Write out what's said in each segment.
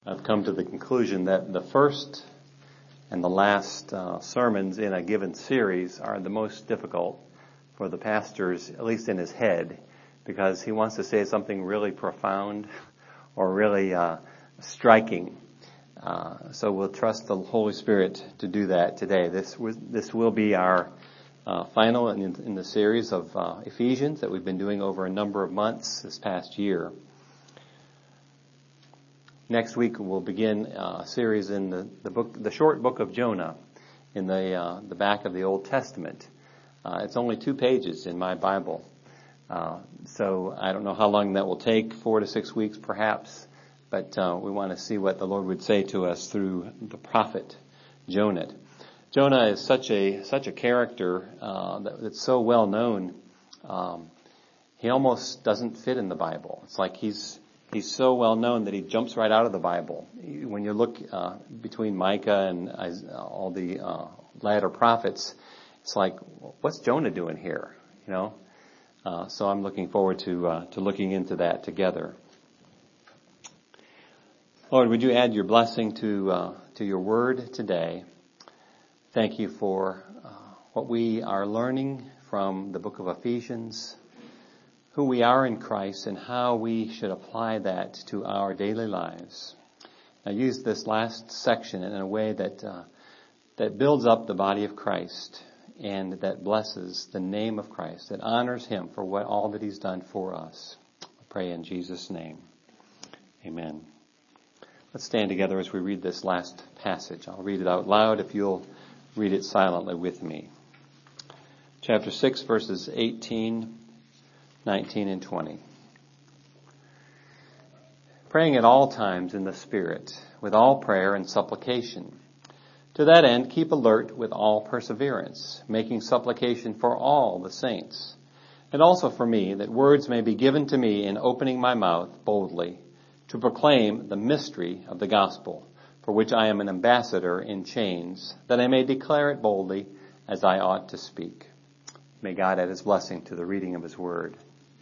I've come to the conclusion that the first and the last sermons in a given series are the most difficult for the pastors, at least in his head, because he wants to say something really profound or really striking. So we'll trust the Holy Spirit to do that today. This will be our final in the series of Ephesians that we've been doing over a number of months this past year. Next week we'll begin a series in the short book of Jonah in the back of the Old Testament. It's only 2 pages in my Bible. So I don't know how long that will take, 4 to 6 weeks perhaps, but we want to see what the Lord would say to us through the prophet Jonah. Jonah is such a character that's so well known. He almost doesn't fit in the Bible. It's like he's so well known that he jumps right out of the Bible. When you look between Micah and all the latter prophets, it's like, what's Jonah doing here? You know. So I'm looking forward to looking into that together. Lord, would you add your blessing to your word today? Thank you for what we are learning from the book of Ephesians, who we are in Christ and how we should apply that to our daily lives. I used this last section in a way that builds up the body of Christ and that blesses the name of Christ, that honors him for all that he's done for us. I pray in Jesus' name. Amen. Let's stand together as we read this last passage. I'll read it out loud if you'll read it silently with me. Chapter 6, verses 18, 19, and 20. Praying at all times in the Spirit, with all prayer and supplication. To that end, keep alert with all perseverance, making supplication for all the saints, and also for me, that words may be given to me in opening my mouth boldly, to proclaim the mystery of the gospel, for which I am an ambassador in chains, that I may declare it boldly as I ought to speak. May God add his blessing to the reading of his word.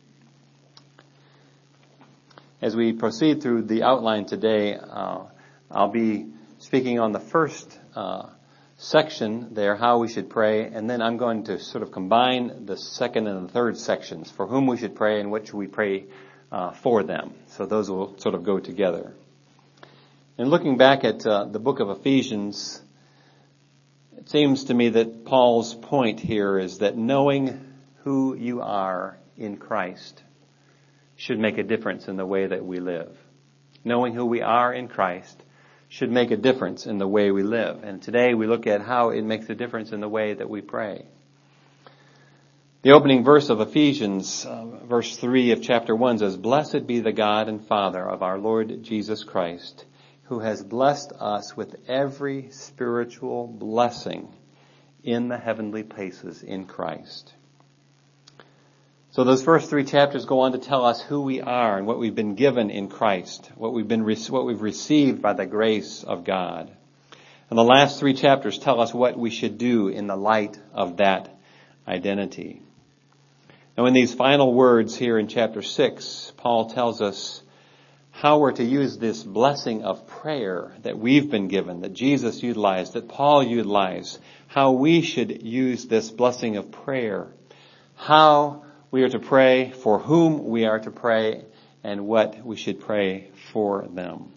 As we proceed through the outline today, I'll be speaking on the first section there, how we should pray, and then I'm going to sort of combine the second and the third sections, for whom we should pray and what should we pray for them. So those will sort of go together. And looking back at the book of Ephesians, it seems to me that Paul's point here is that knowing who you are in Christ should make a difference in the way that we live. Knowing who we are in Christ should make a difference in the way we live. And today we look at how it makes a difference in the way that we pray. The opening verse of Ephesians, verse 3 of chapter 1 says, "Blessed be the God and Father of our Lord Jesus Christ, who has blessed us with every spiritual blessing in the heavenly places in Christ." So those first 3 chapters go on to tell us who we are and what we've been given in Christ, what we've received by the grace of God. And the last 3 chapters tell us what we should do in the light of that identity. Now in these final words here in chapter 6, Paul tells us how we're to use this blessing of prayer that we've been given, that Jesus utilized, that Paul utilized, how we should use this blessing of prayer, how we are to pray, for whom we are to pray, and what we should pray for them.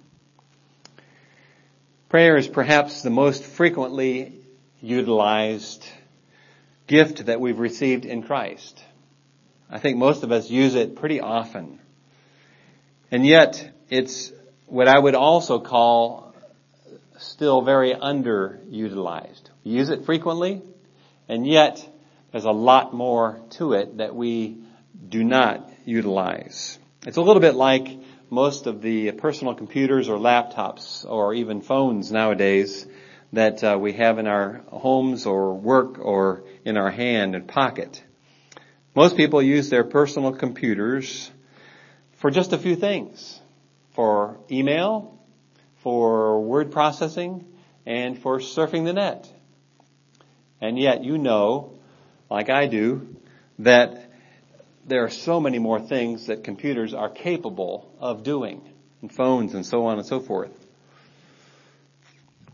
Prayer is perhaps the most frequently utilized gift that we've received in Christ. I think most of us use it pretty often. And yet, it's what I would also call still very underutilized. We use it frequently, and yet there's a lot more to it that we do not utilize. It's a little bit like most of the personal computers or laptops or even phones nowadays that we have in our homes or work or in our hand and pocket. Most people use their personal computers for just a few things. For email, for word processing, and for surfing the net. And yet you know, like I do, that there are so many more things that computers are capable of doing, and phones and so on and so forth.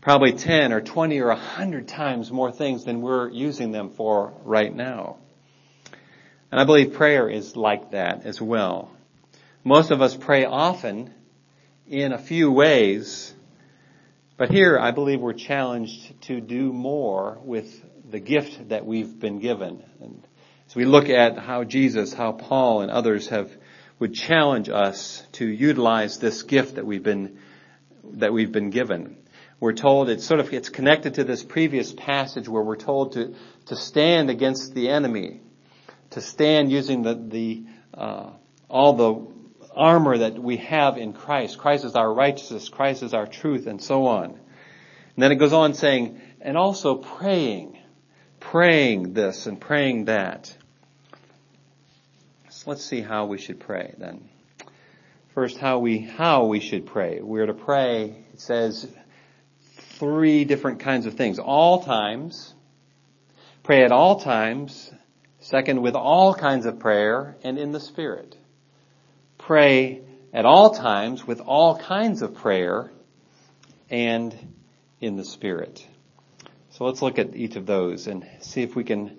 Probably 10 or 20 or 100 times more things than we're using them for right now. And I believe prayer is like that as well. Most of us pray often in a few ways, but here I believe we're challenged to do more with the gift that we've been given. And as we look at how Jesus, how Paul and others would challenge us to utilize this gift that we've been given. We're told it's connected to this previous passage where we're told to stand against the enemy, to stand using all the armor that we have in Christ. Christ is our righteousness. Christ is our truth, and so on. And then it goes on saying, and also praying this and praying that. So let's see how we should pray then. First, how we should pray. We're to pray, it says, 3 different kinds of things. All times, pray at all times. Second, with all kinds of prayer and in the Spirit. Pray at all times with all kinds of prayer and in the Spirit. So let's look at each of those and see if we can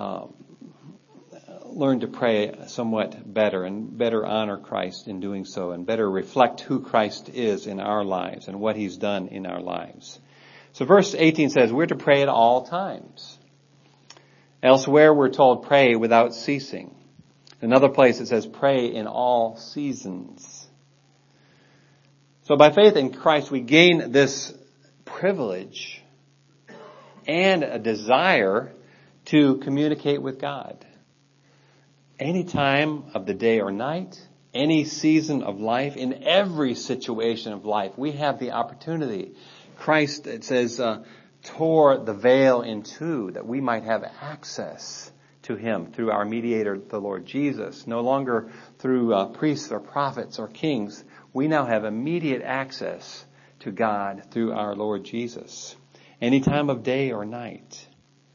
learn to pray somewhat better and better honor Christ in doing so and better reflect who Christ is in our lives and what He's done in our lives. So verse 18 says we're to pray at all times. Elsewhere we're told pray without ceasing. Another place it says pray in all seasons. So by faith in Christ we gain this privilege and a desire to communicate with God. Any time of the day or night, any season of life, in every situation of life, we have the opportunity. Christ, it says, tore the veil in two that we might have access to Him through our mediator, the Lord Jesus. No longer through priests or prophets or kings. We now have immediate access to God through our Lord Jesus. Any time of day or night.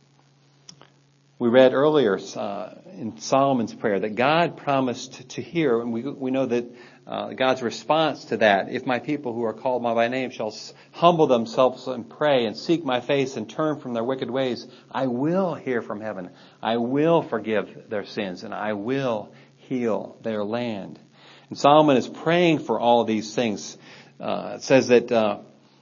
We read earlier in Solomon's prayer that God promised to hear, and we know that God's response to that, if my people who are called by my name shall humble themselves and pray and seek my face and turn from their wicked ways, I will hear from heaven. I will forgive their sins and I will heal their land. And Solomon is praying for all of these things. It says that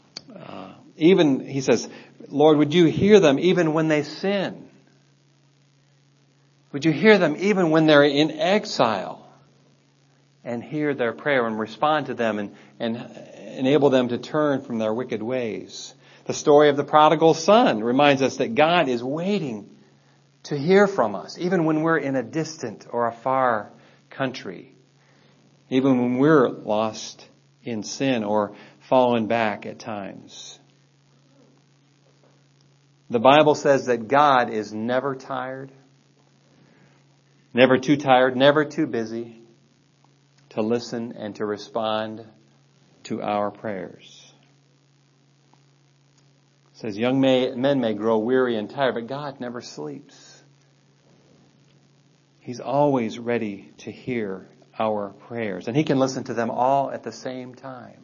he says, Lord, would you hear them even when they sin? Would you hear them even when they're in exile? And hear their prayer and respond to them and enable them to turn from their wicked ways. The story of the prodigal son reminds us that God is waiting to hear from us, even when we're in a distant or a far country, even when we're lost in sin or fallen back at times. The Bible says that God is never tired, never too tired, never too busy to listen and to respond to our prayers. It says, young men may grow weary and tired, but God never sleeps. He's always ready to hear our prayers, and He can listen to them all at the same time.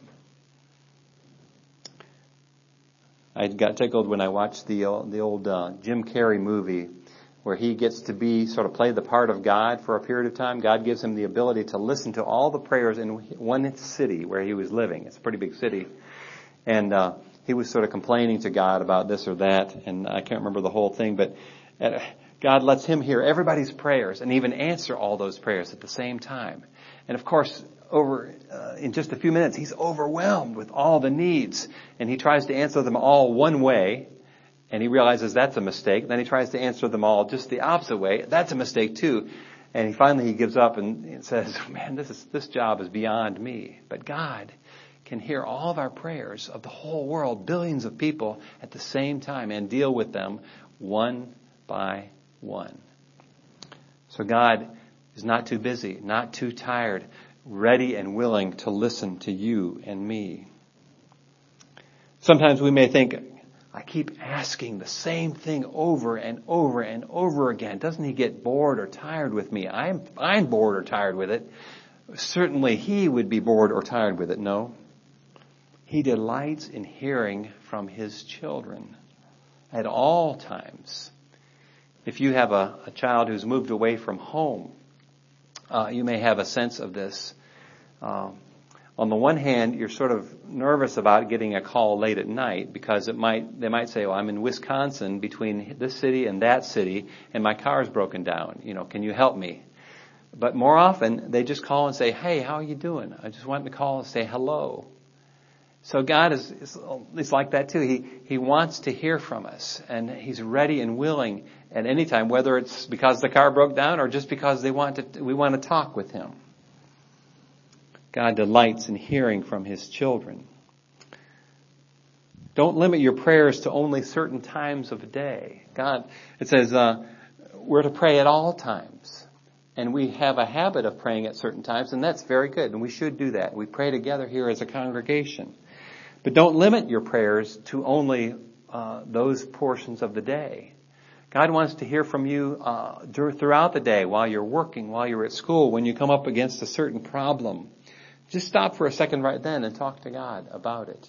I got tickled when I watched the old Jim Carrey movie, where he gets to play the part of God for a period of time. God gives him the ability to listen to all the prayers in one city where he was living. It's a pretty big city. And he was sort of complaining to God about this or that, and I can't remember the whole thing, but God lets him hear everybody's prayers and even answer all those prayers at the same time. And of course, in just a few minutes, he's overwhelmed with all the needs, and he tries to answer them all one way. And he realizes that's a mistake. Then he tries to answer them all just the opposite way. That's a mistake too. And he gives up and says, man, this job is beyond me. But God can hear all of our prayers of the whole world, billions of people at the same time, and deal with them one by one. So God is not too busy, not too tired, ready and willing to listen to you and me. Sometimes we may think, I keep asking the same thing over and over and over again. Doesn't He get bored or tired with me? I'm bored or tired with it. Certainly He would be bored or tired with it. No. He delights in hearing from His children at all times. If you have a child who's moved away from home, you may have a sense of this. On the one hand, you're sort of nervous about getting a call late at night because they might say, well, I'm in Wisconsin between this city and that city and my car's broken down. Can you help me? But more often, they just call and say, hey, how are you doing? I just wanted to call and say hello. So God is like that too. He wants to hear from us, and He's ready and willing at any time, whether it's because the car broke down or just because we want to talk with Him. God delights in hearing from His children. Don't limit your prayers to only certain times of the day. It says we're to pray at all times. And we have a habit of praying at certain times, and that's very good, and we should do that. We pray together here as a congregation. But don't limit your prayers to only those portions of the day. God wants to hear from you throughout the day, while you're working, while you're at school, when you come up against a certain problem. Just stop for a second right then and talk to God about it.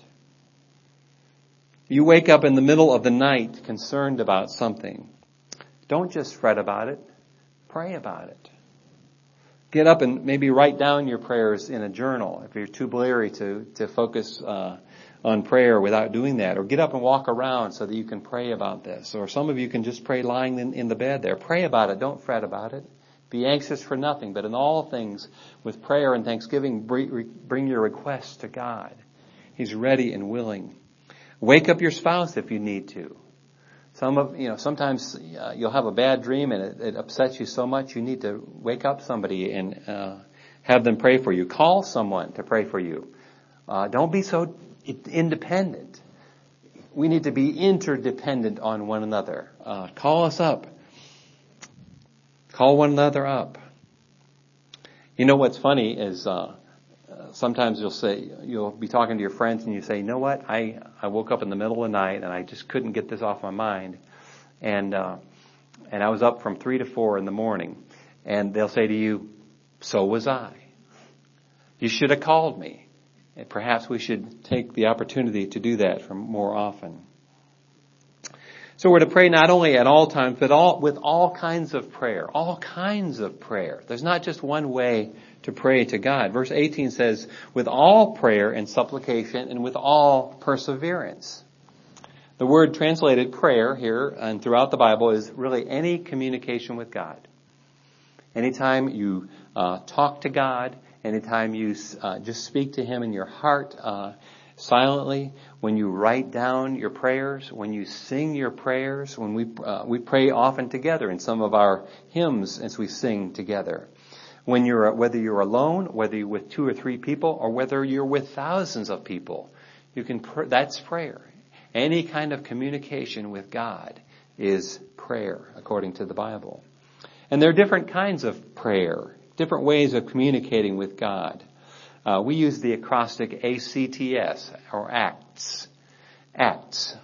You wake up in the middle of the night concerned about something. Don't just fret about it. Pray about it. Get up and maybe write down your prayers in a journal if you're too bleary to focus on prayer without doing that. Or get up and walk around so that you can pray about this. Or some of you can just pray lying in the bed there. Pray about it. Don't fret about it. Be anxious for nothing, but in all things, with prayer and thanksgiving, bring your requests to God. He's ready and willing. Wake up your spouse if you need to. Sometimes you'll have a bad dream and it upsets you so much you need to wake up somebody and have them pray for you. Call someone to pray for you. Don't be so independent. We need to be interdependent on one another. Call us up. Call one another up. You know what's funny is sometimes you'll be talking to your friends and you say, you know what, I woke up in the middle of the night and I just couldn't get this off my mind. And I was up from 3 to 4 in the morning. And they'll say to you, so was I. You should have called me. And perhaps we should take the opportunity to do that more often. So we're to pray not only at all times, but with all kinds of prayer. All kinds of prayer. There's not just one way to pray to God. Verse 18 says, with all prayer and supplication and with all perseverance. The word translated prayer here and throughout the Bible is really any communication with God. Anytime you talk to God, anytime you just speak to Him in your heart silently, when you write down your prayers, when you sing your prayers, when we pray often together in some of our hymns as we sing together. Whether you're alone, whether you're with 2 or 3 people, or whether you're with thousands of people, that's prayer. Any kind of communication with God is prayer, according to the Bible. And there are different kinds of prayer, different ways of communicating with God. We use the acrostic ACTS, or ACTS. ACTS.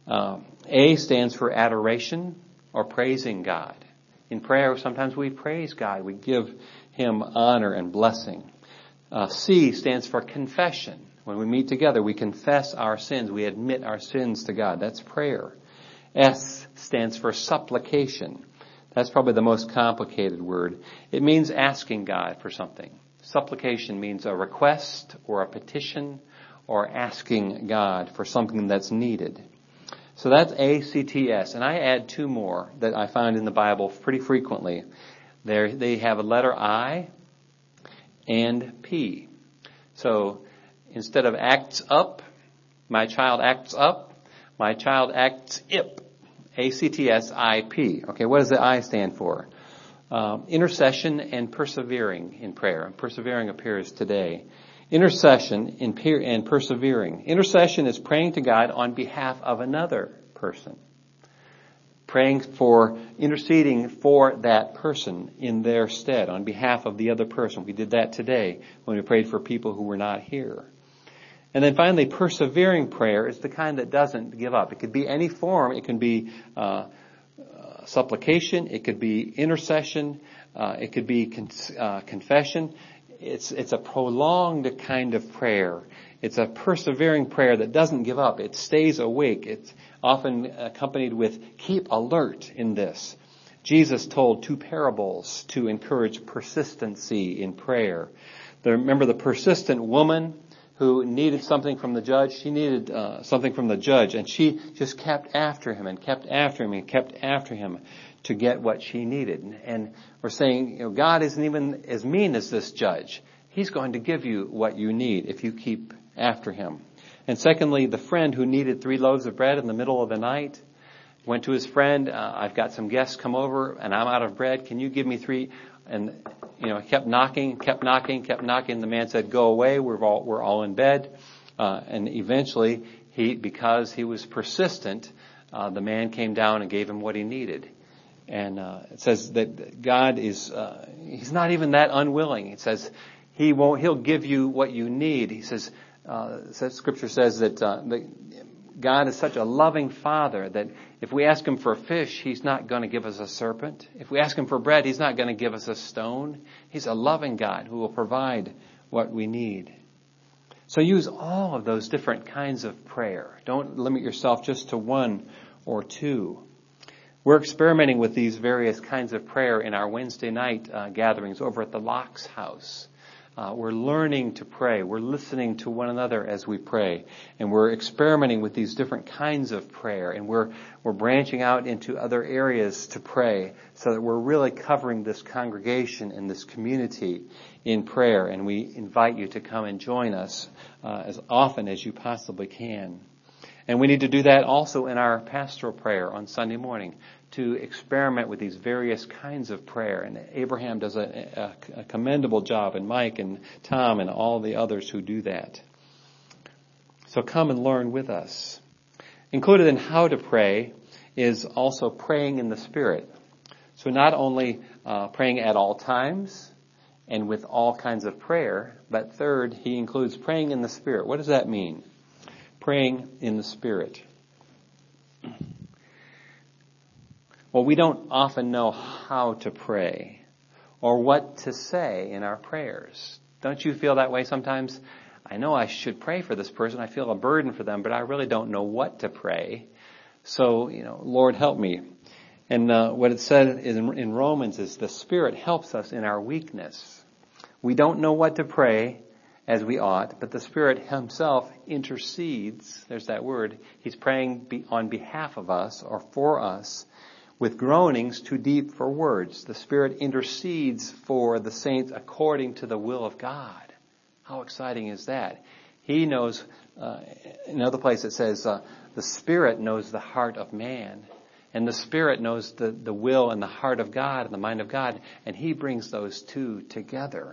A stands for adoration, or praising God. In prayer, sometimes we praise God. We give Him honor and blessing. C stands for confession. When we meet together, we confess our sins. We admit our sins to God. That's prayer. S stands for supplication. That's probably the most complicated word. It means asking God for something. Supplication means a request or a petition or asking God for something that's needed. So that's ACTS. And I add 2 more that I find in the Bible pretty frequently. They have a letter I and P. So instead of acts up, my child acts up, my child acts ip. ACTS-IP. Okay, what does the I stand for? Intercession and persevering in prayer. Persevering appears today. Intercession and persevering. Intercession is praying to God on behalf of another person. Interceding for that person in their stead, on behalf of the other person. We did that today when we prayed for people who were not here. And then finally, persevering prayer is the kind that doesn't give up. It could be any form. It can be supplication. It could be intercession. It could be confession. It's a prolonged kind of prayer. It's a persevering prayer that doesn't give up. It stays awake. It's often accompanied with keep alert in this. Jesus told 2 parables to encourage persistency in prayer. Remember the persistent woman who needed something from the judge? She needed something from the judge, and she just kept after him and kept after him and kept after him to get what she needed. And we're saying, God isn't even as mean as this judge. He's going to give you what you need if you keep after him. And secondly, the friend who needed 3 loaves of bread in the middle of the night went to his friend, I've got some guests come over and I'm out of bread. Can you give me 3? And, he kept knocking. The man said, go away. We're all in bed. And eventually because he was persistent, the man came down and gave him what he needed. And, it says that God is, he's not even that unwilling. It says he'll give you what you need. He says, Scripture says that God is such a loving Father that if we ask him for a fish, he's not going to give us a serpent. If we ask him for bread, he's not going to give us a stone. He's a loving God who will provide what we need. So use all of those different kinds of prayer. Don't limit yourself just to 1 or 2. We're experimenting with these various kinds of prayer in our Wednesday night gatherings over at the Locks house. We're learning to pray. We're listening to one another as we pray. And we're experimenting with these different kinds of prayer. And we're branching out into other areas to pray so that we're really covering this congregation and this community in prayer. And we invite you to come and join us as often as you possibly can. And we need to do that also in our pastoral prayer on Sunday morning, to experiment with these various kinds of prayer. And Abraham does a commendable job, and Mike and Tom and all the others who do that. So come and learn with us. Included in how to pray is also praying in the Spirit. So not only praying at all times and with all kinds of prayer, but third, he includes praying in the Spirit. What does that mean? Praying in the Spirit. Well, we don't often know how to pray or what to say in our prayers. Don't you feel that way sometimes? I know I should pray for this person. I feel a burden for them, but I really don't know what to pray. So, Lord, help me. And what it said in Romans is the Spirit helps us in our weakness. We don't know what to pray as we ought, but the Spirit himself intercedes. There's that word. He's praying on behalf of us or for us with groanings too deep for words. The Spirit intercedes for the saints according to the will of God. How exciting is that? He knows, in another place it says, the Spirit knows the heart of man. And the Spirit knows the will and the heart of God and the mind of God. And he brings those two together.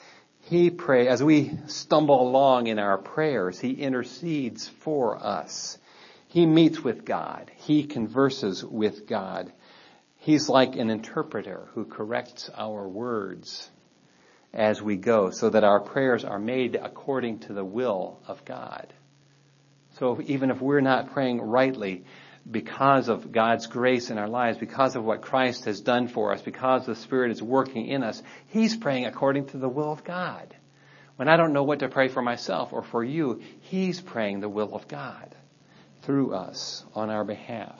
As we stumble along in our prayers, he intercedes for us. He meets with God. He converses with God. He's like an interpreter who corrects our words as we go so that our prayers are made according to the will of God. So even if we're not praying rightly, because of God's grace in our lives, because of what Christ has done for us, because the Spirit is working in us, he's praying according to the will of God. When I don't know what to pray for myself or for you, he's praying the will of God through us on our behalf.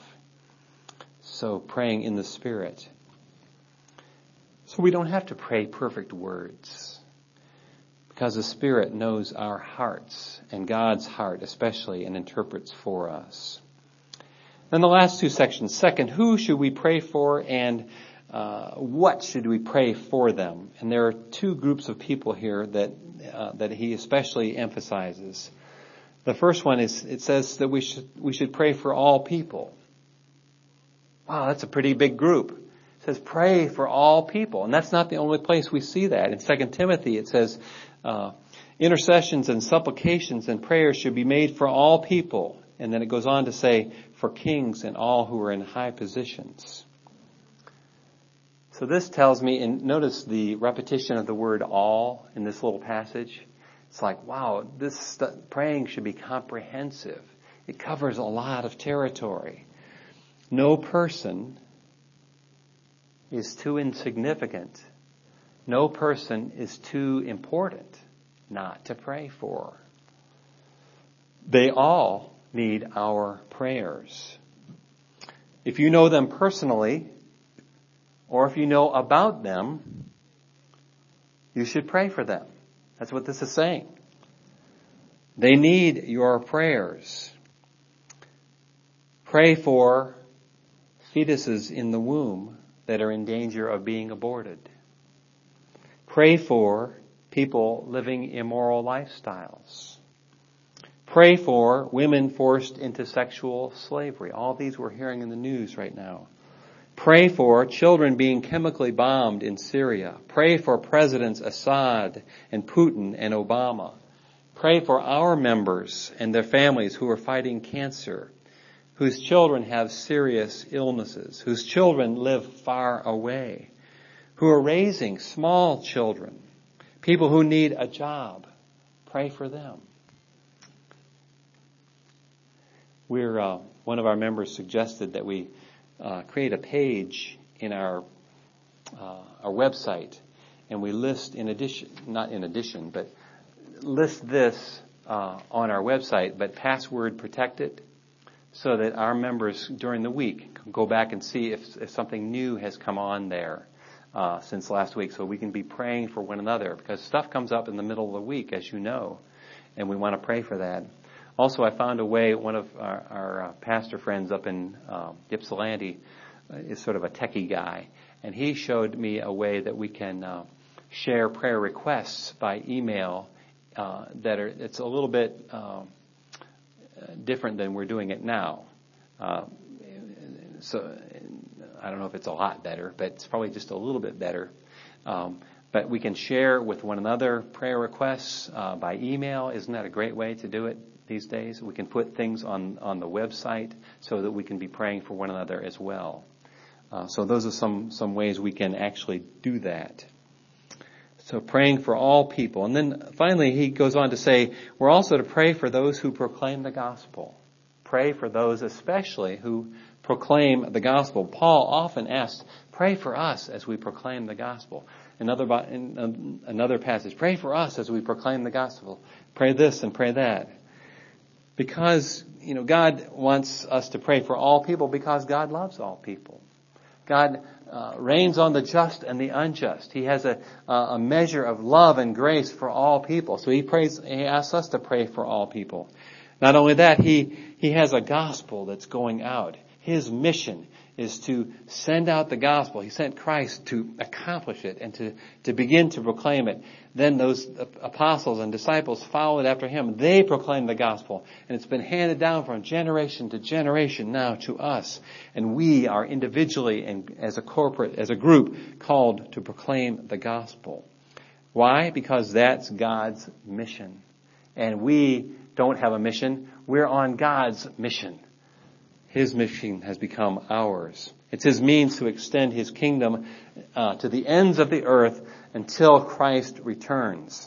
So praying in the Spirit. So we don't have to pray perfect words, because the Spirit knows our hearts and God's heart especially, and interprets for us. Then the last two sections. Second, who should we pray for, and what should we pray for them? And there are two groups of people here that he especially emphasizes. The first one is, it says that we should pray for all people. Wow, that's a pretty big group. It says pray for all people. And that's not the only place we see that. In 2 Timothy it says intercessions and supplications and prayers should be made for all people. And then it goes on to say, for kings and all who are in high positions. So this tells me, and notice the repetition of the word all in this little passage. It's like, wow, this praying should be comprehensive. It covers a lot of territory. No person is too insignificant. No person is too important not to pray for. They all need our prayers. If you know them personally, or if you know about them, you should pray for them. That's what this is saying. They need your prayers. Pray for fetuses in the womb that are in danger of being aborted. Pray for people living immoral lifestyles. Pray for women forced into sexual slavery. All these we're hearing in the news right now. Pray for children being chemically bombed in Syria. Pray for Presidents Assad and Putin and Obama. Pray for our members and their families who are fighting cancer, whose children have serious illnesses, whose children live far away, who are raising small children, people who need a job. Pray for them. One of our members suggested that we create a page in our website, and we list list this on our website, but password protect it, so that our members during the week can go back and see if something new has come on there since last week, so we can be praying for one another, because stuff comes up in the middle of the week, as you know, and we want to pray for that. Also, I found a way. One of our pastor friends up in Ypsilanti is sort of a techie guy, and he showed me a way that we can share prayer requests by email. It's a little bit different than we're doing it now. So I don't know if it's a lot better, but it's probably just a little bit better. But we can share with one another prayer requests by email. Isn't that a great way to do it these days? We can put things on the website so that we can be praying for one another as well. So those are some ways we can actually do that. So praying for all people. And then finally he goes on to say, we're also to pray for those who proclaim the gospel. Pray for those especially who proclaim the gospel. Paul often asks, pray for us as we proclaim the gospel. In another passage, pray for us as we proclaim the gospel. Pray this and pray that. Because, God wants us to pray for all people because God loves all people. God reigns on the just and the unjust. He has a measure of love and grace for all people. So he asks us to pray for all people. Not only that, he has a gospel that's going out. His mission is to send out the gospel. He sent Christ to accomplish it and to begin to proclaim it. Then those apostles and disciples followed after him. They proclaimed the gospel, and it's been handed down from generation to generation now to us. And we are individually and as a group called to proclaim the gospel. Why? Because that's God's mission. And we don't have a mission. We're on God's mission. His mission has become ours. It's His means to extend His kingdom to the ends of the earth until Christ returns.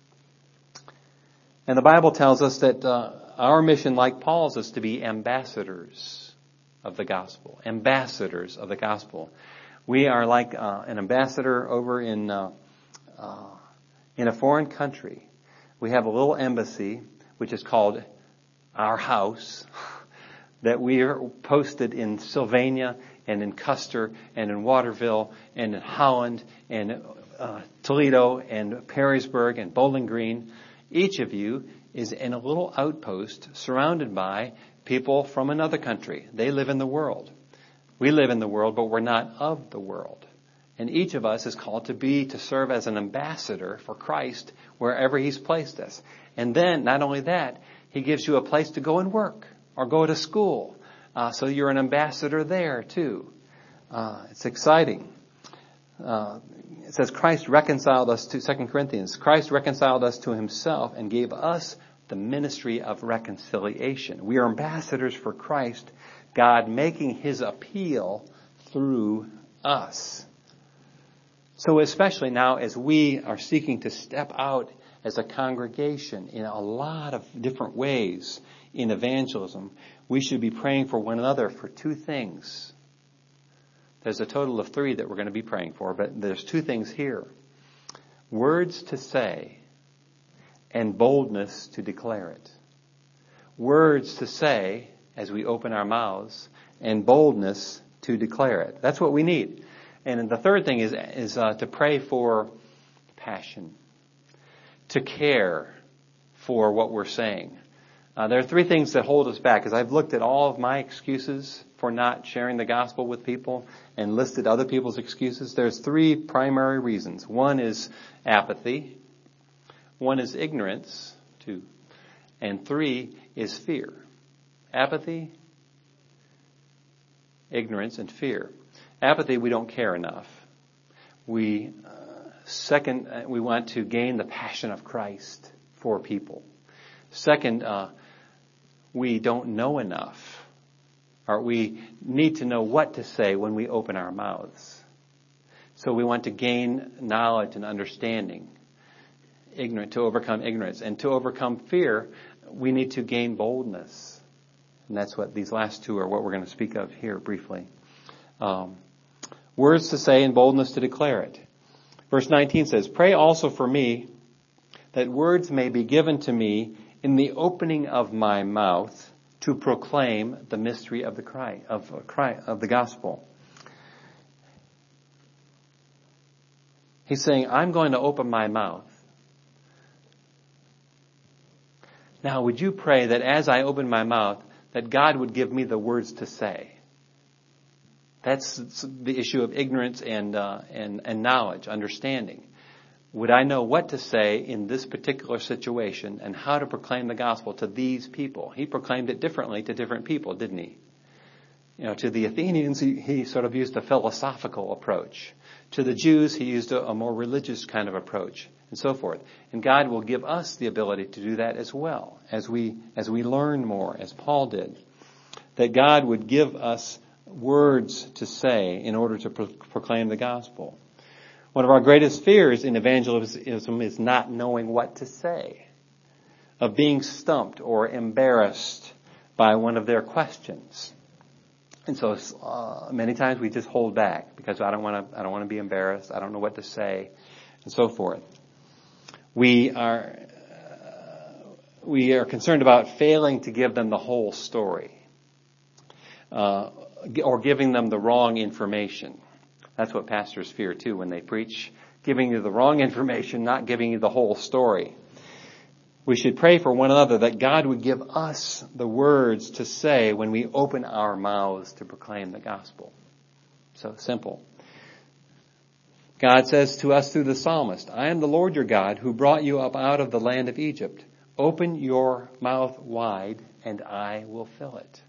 And the Bible tells us that our mission, like Paul's, is to be ambassadors of the gospel. Ambassadors of the gospel. We are like an ambassador over in a foreign country. We have a little embassy, which is called our house, that we are posted in Sylvania and in Custer and in Waterville and in Holland and Toledo and Perrysburg and Bowling Green. Each of you is in a little outpost surrounded by people from another country. They live in the world. We live in the world, but we're not of the world. And each of us is called to serve as an ambassador for Christ wherever He's placed us. And then, not only that, He gives you a place to go and work or go to school. So you're an ambassador there too. It's exciting. It says Christ reconciled us to 2 Corinthians. Christ reconciled us to Himself and gave us the ministry of reconciliation. We are ambassadors for Christ, God making His appeal through us. So especially now as we are seeking to step out as a congregation in a lot of different ways in evangelism, we should be praying for one another for two things. There's a total of 3 that we're going to be praying for, but there's 2 things here. Words to say and boldness to declare it. words to say as we open our mouths, and boldness to declare it. That's what we need. And the third thing is to pray for passion, to care for what we're saying. There are three things that hold us back. As I've looked at all of my excuses for not sharing the gospel with people and listed other people's excuses, there's three primary reasons. One is apathy. One is ignorance. 2. And 3 is fear. Apathy, ignorance, and fear. Apathy, we don't care enough. Second, we want to gain the passion of Christ for people. Second, we don't know enough. Or we need to know what to say when we open our mouths. So we want to gain knowledge and understanding. To overcome ignorance. And to overcome fear, we need to gain boldness. And that's what these last two are what we're going to speak of here briefly. Words to say and boldness to declare it. Verse 19 says, "Pray also for me that words may be given to me in the opening of my mouth to proclaim the mystery of the gospel." He's saying, I'm going to open my mouth. Now, would you pray that as I open my mouth, that God would give me the words to say? That's the issue of ignorance and knowledge, understanding. Would I know what to say in this particular situation and how to proclaim the gospel to these people? He proclaimed it differently to different people, didn't he? To the Athenians, he sort of used a philosophical approach. To the Jews, he used a more religious kind of approach, and so forth. And God will give us the ability to do that as well, as we learn more, as Paul did. That God would give us words to say in order to proclaim the gospel. One of our greatest fears in evangelism is not knowing what to say, of being stumped or embarrassed by one of their questions. And so many times we just hold back because I don't want to be embarrassed. I don't know what to say, and so forth. We are concerned about failing to give them the whole story, or giving them the wrong information. That's what pastors fear too when they preach, giving you the wrong information, not giving you the whole story. We should pray for one another that God would give us the words to say when we open our mouths to proclaim the gospel. So simple. God says to us through the psalmist, "I am the Lord your God who brought you up out of the land of Egypt. Open your mouth wide and I will fill it."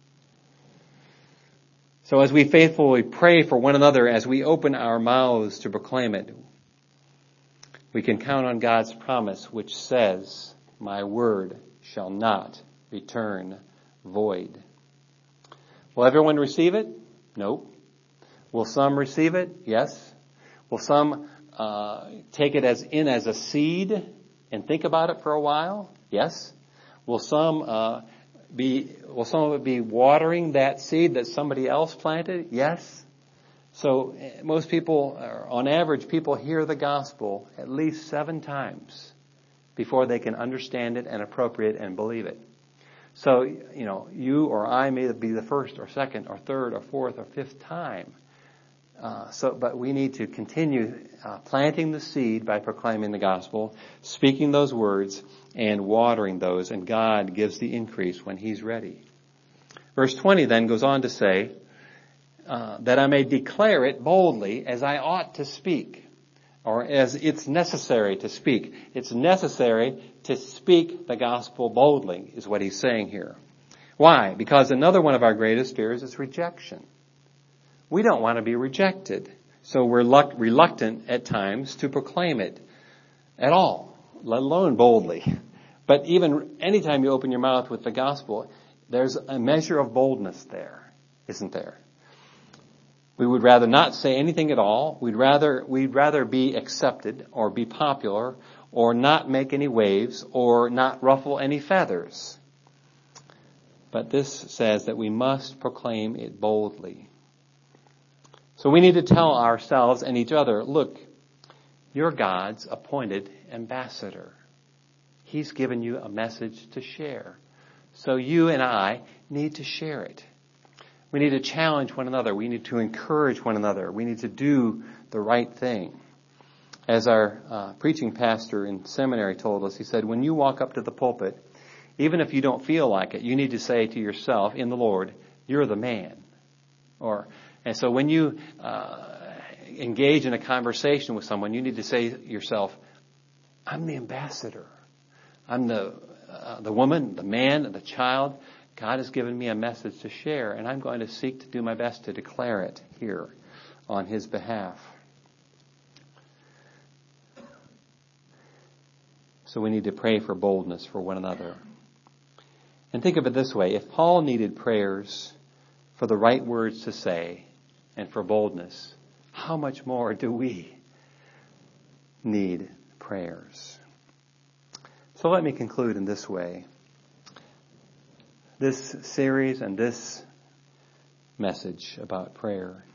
So as we faithfully pray for one another as we open our mouths to proclaim it, we can count on God's promise which says, "My word shall not return void." Will everyone receive it? No. Will some receive it? Yes. Will some take it as a seed and think about it for a while? Yes. Will some of it be watering that seed that somebody else planted? Yes. So most people, on average, people hear the gospel at least 7 times before they can understand it and appropriate and believe it. So, you or I may be the first or second or third or fourth or fifth time. But we need to continue planting the seed by proclaiming the gospel, speaking those words, and watering those, and God gives the increase when He's ready. Verse 20 then goes on to say, that I may declare it boldly as I ought to speak, or as it's necessary to speak. It's necessary to speak the gospel boldly, is what he's saying here. Why? Because another one of our greatest fears is rejection. We don't want to be rejected, so we're reluctant at times to proclaim it at all, let alone boldly. But even anytime you open your mouth with the gospel, there's a measure of boldness there, isn't there? We would rather not say anything at all. We'd rather be accepted or be popular or not make any waves or not ruffle any feathers. But this says that we must proclaim it boldly. So we need to tell ourselves and each other, look, you're God's appointed ambassador. He's given you a message to share. So you and I need to share it. We need to challenge one another. We need to encourage one another. We need to do the right thing. As our preaching pastor in seminary told us, he said, when you walk up to the pulpit, even if you don't feel like it, you need to say to yourself in the Lord, you're the man. And so when you engage in a conversation with someone, you need to say to yourself, I'm the ambassador. I'm the woman, the man, the child. God has given me a message to share, and I'm going to seek to do my best to declare it here on His behalf. So we need to pray for boldness for one another. And think of it this way. If Paul needed prayers for the right words to say and for boldness, how much more do we need prayers? So let me conclude in this way. This series and this message about prayer.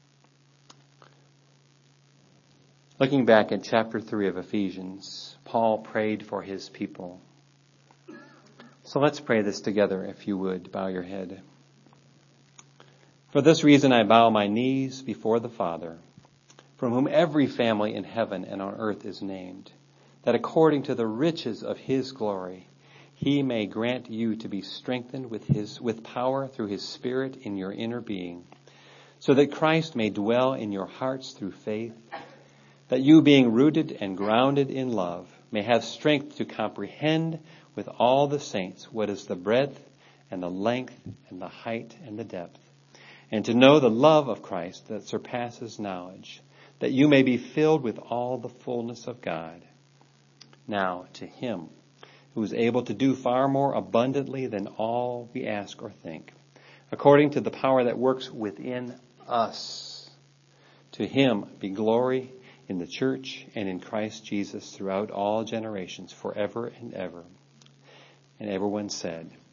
Looking back at chapter 3 of Ephesians, Paul prayed for his people. So let's pray this together, if you would. Bow your head. For this reason I bow my knees before the Father, from whom every family in heaven and on earth is named, that according to the riches of His glory, He may grant you to be strengthened with power through His Spirit in your inner being, so that Christ may dwell in your hearts through faith, that you, being rooted and grounded in love, may have strength to comprehend with all the saints what is the breadth and the length and the height and the depth, and to know the love of Christ that surpasses knowledge, that you may be filled with all the fullness of God. Now to Him who is able to do far more abundantly than all we ask or think, according to the power that works within us. To Him be glory in the church and in Christ Jesus throughout all generations, forever and ever. And everyone said,